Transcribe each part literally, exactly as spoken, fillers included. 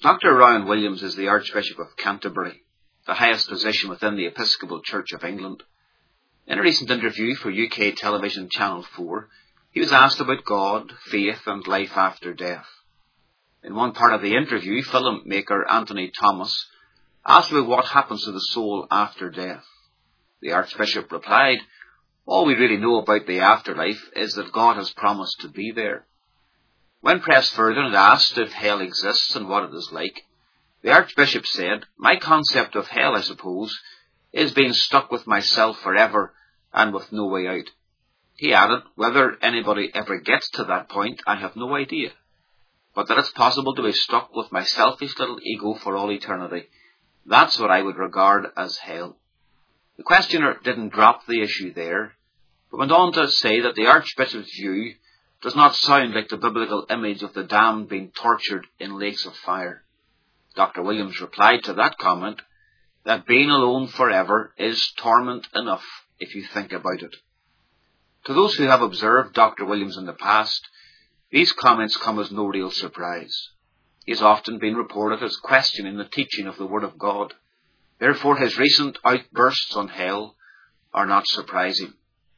Doctor Rowan Williams is the Archbishop of Canterbury, the highest position within the Episcopal Church of England. In a recent interview for U K television Channel four, he was asked about God, faith and life after death. In one part of the interview, filmmaker Anthony Thomas asked about what happens to the soul after death. The Archbishop replied, "All we really know about the afterlife is that God has promised to be there." When pressed further and asked if hell exists and what it is like, the Archbishop said, "My concept of hell, I suppose, is being stuck with myself forever and with no way out." He added, "Whether anybody ever gets to that point, I have no idea. But that it's possible to be stuck with my selfish little ego for all eternity, that's what I would regard as hell." The questioner didn't drop the issue there, but went on to say that the Archbishop's view does not sound like the biblical image of the damned being tortured in lakes of fire. Doctor Williams replied to that comment that being alone forever is torment enough if you think about it. To those who have observed Doctor Williams in the past, these comments come as no real surprise. He has often been reported as questioning the teaching of the Word of God. Therefore, his recent outbursts on hell are not surprising.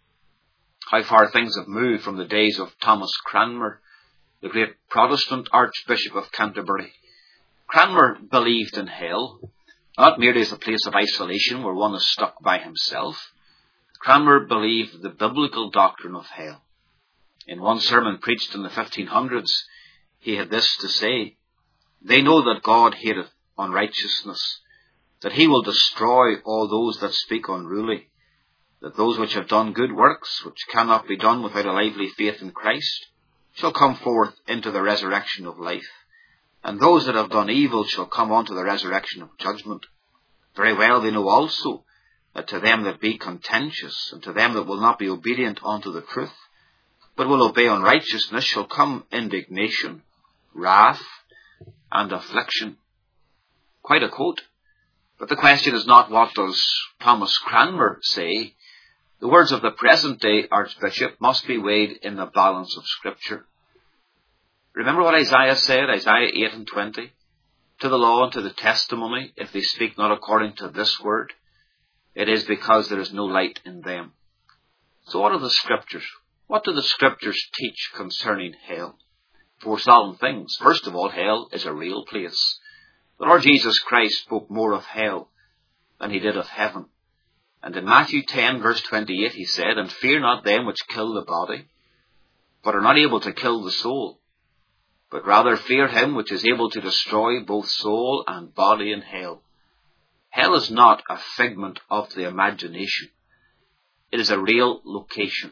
How far things have moved from the days of Thomas Cranmer, the great Protestant Archbishop of Canterbury. Cranmer believed in hell, not merely as a place of isolation where one is stuck by himself. Cranmer believed the biblical doctrine of hell. In one sermon preached in the fifteen hundreds, he had this to say, "They know that God hateth unrighteousness, that he will destroy all those that speak unruly, that those which have done good works, which cannot be done without a lively faith in Christ, shall come forth into the resurrection of life, and those that have done evil shall come unto the resurrection of judgment. Very well they know also that to them that be contentious, and to them that will not be obedient unto the truth, but will obey unrighteousness, shall come indignation, wrath, and affliction." Quite a quote. But the question is not what does Thomas Cranmer say. The words of the present-day Archbishop must be weighed in the balance of Scripture. Remember what Isaiah said, Isaiah eight and twenty? "To the law and to the testimony, if they speak not according to this word, it is because there is no light in them." So what are the Scriptures? What do the Scriptures teach concerning hell? Four solemn things. First of all, hell is a real place. The Lord Jesus Christ spoke more of hell than he did of heaven. And in Matthew ten, verse twenty-eight, he said, "And fear not them which kill the body, but are not able to kill the soul, but rather fear him which is able to destroy both soul and body in hell." Hell is not a figment of the imagination. It is a real location.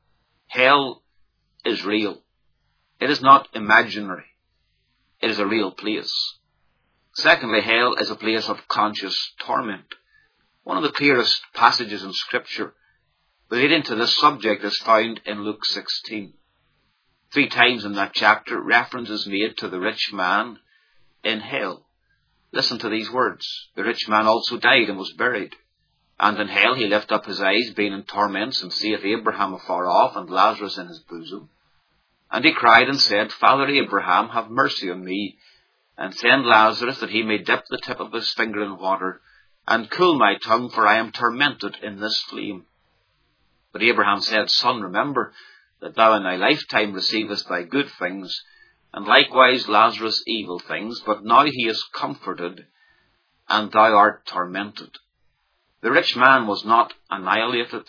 Hell is real. It is not imaginary. It is a real place. Secondly, hell is a place of conscious torment. One of the clearest passages in Scripture relating to this subject is found in Luke sixteen. Three times in that chapter, reference is made to the rich man in hell. Listen to these words. "The rich man also died and was buried. And in hell he lift up his eyes, being in torments, and seeth Abraham afar off, and Lazarus in his bosom. And he cried and said, Father Abraham, have mercy on me, and send Lazarus, that he may dip the tip of his finger in water, and cool my tongue, for I am tormented in this flame. But Abraham said, Son, remember that thou in thy lifetime receivest thy good things, and likewise Lazarus evil things, but now he is comforted, and thou art tormented." The rich man was not annihilated.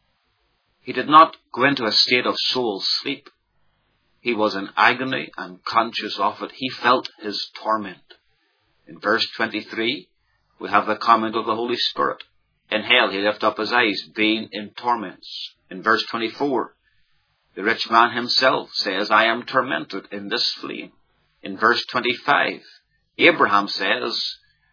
He did not go into a state of soul sleep. He was in agony and conscious of it. He felt his torment. In verse twenty-three, we have the comment of the Holy Spirit. In hell he lift up his eyes, being in torments. In verse twenty-four, the rich man himself says, I am tormented in this flame. In verse twenty-five, Abraham says,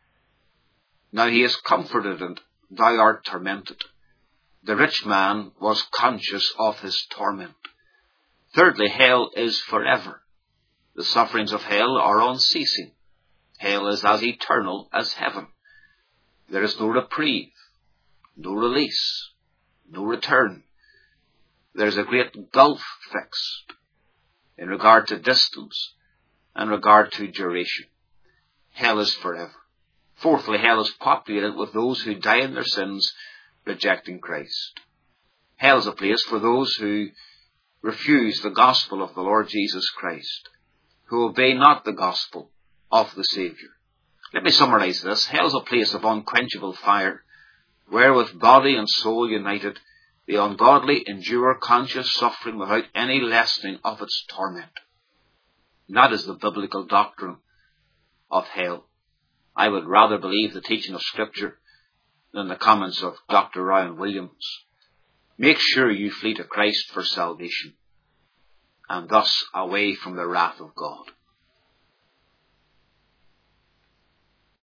now he is comforted, and thou art tormented. The rich man was conscious of his torment. Thirdly, hell is forever. The sufferings of hell are unceasing. Hell is as eternal as heaven. There is no reprieve, no release, no return. There is a great gulf fixed in regard to distance and regard to duration. hell is forever. Fourthly, hell is populated with those who die in their sins, rejecting Christ. Hell is a place for those who refuse the gospel of the Lord Jesus Christ, who obey not the gospel of the Saviour. Let me summarize this. Hell is a place of unquenchable fire, where with body and soul united, the ungodly endure conscious suffering without any lessening of its torment. That is the biblical doctrine of hell. I would rather believe the teaching of Scripture than the comments of Doctor Ryan Williams. Make sure you flee to Christ for salvation, and thus away from the wrath of God.